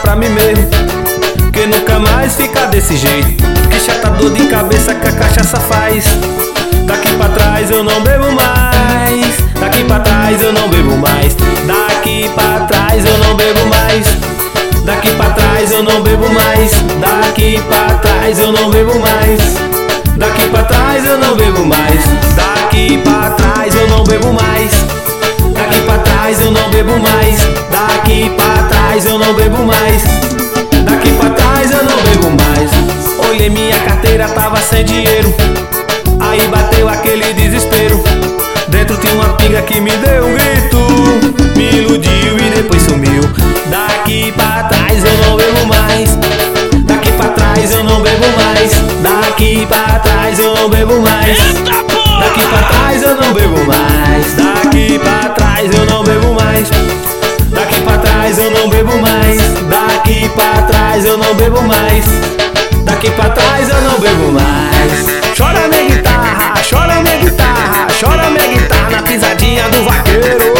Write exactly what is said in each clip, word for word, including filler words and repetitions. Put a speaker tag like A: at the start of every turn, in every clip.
A: pra mim mesmo, que nunca mais fica desse jeito. Que chata dor de cabeça que a cachaça faz. Daqui pra trás eu não bebo mais. Daqui pra trás eu não bebo mais. Daqui pra trás eu não bebo mais. Daqui pra trás eu não bebo mais. Daqui pra trás eu não bebo mais. Daqui pra trás eu não bebo mais. Daqui pra trás eu não bebo mais. Daqui pra trás eu não bebo mais. Daqui pra trás eu não bebo mais. Daqui pra trás eu não bebo mais. Olhei minha carteira, tava sem dinheiro. Aí bateu aquele desespero. Dentro tinha uma pinga que me deu um grito. Me iludiu e depois sumiu. Daqui pra trás eu não bebo mais. Daqui pra trás eu não bebo mais. Daqui pra trás eu não bebo mais. Daqui pra trás eu não bebo mais. Daqui pra trás eu não bebo mais. Daqui pra trás eu não bebo mais. Daqui pra trás eu não bebo mais. Daqui pra trás eu não bebo mais. Chora minha guitarra, chora minha guitarra, chora minha guitarra na pisadinha do vaqueiro.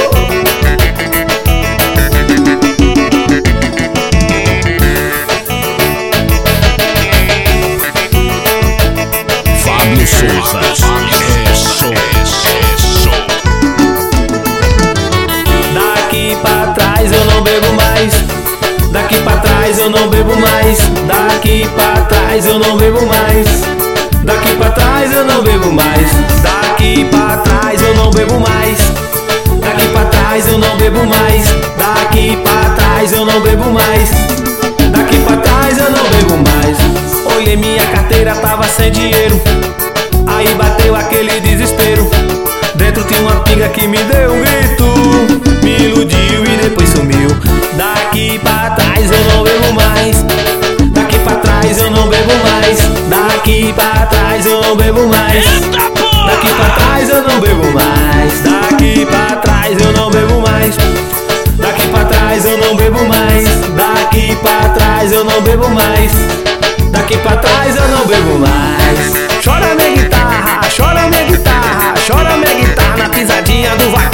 B: Fábio Souza, é show, é show.
A: Daqui pra trás eu não bebo mais. Daqui pra trás eu não bebo mais. Daqui pra trás eu não bebo mais. Daqui pra trás eu não bebo mais. Daqui pra trás eu não bebo mais. Daqui pra trás eu não bebo mais. Daqui pra trás eu não bebo mais. Daqui pra trás eu não bebo mais. Olhei minha carteira, tava sem dinheiro. Aí bateu aquele desespero. Dentro tinha uma pinga que me deu um grito. Me iludiu e depois sumiu. Daqui pra trás eu não bebo mais. Daqui pra trás eu não bebo mais. Daqui pra trás eu não bebo mais. Daqui pra trás eu não bebo mais. Daqui pra trás eu não bebo mais. Daqui pra trás eu não bebo mais. Daqui pra trás eu não bebo mais. Daqui pra trás eu não bebo mais. Chora minha guitarra, chora minha guitarra, chora minha guitarra na pisadinha do vaqueiro.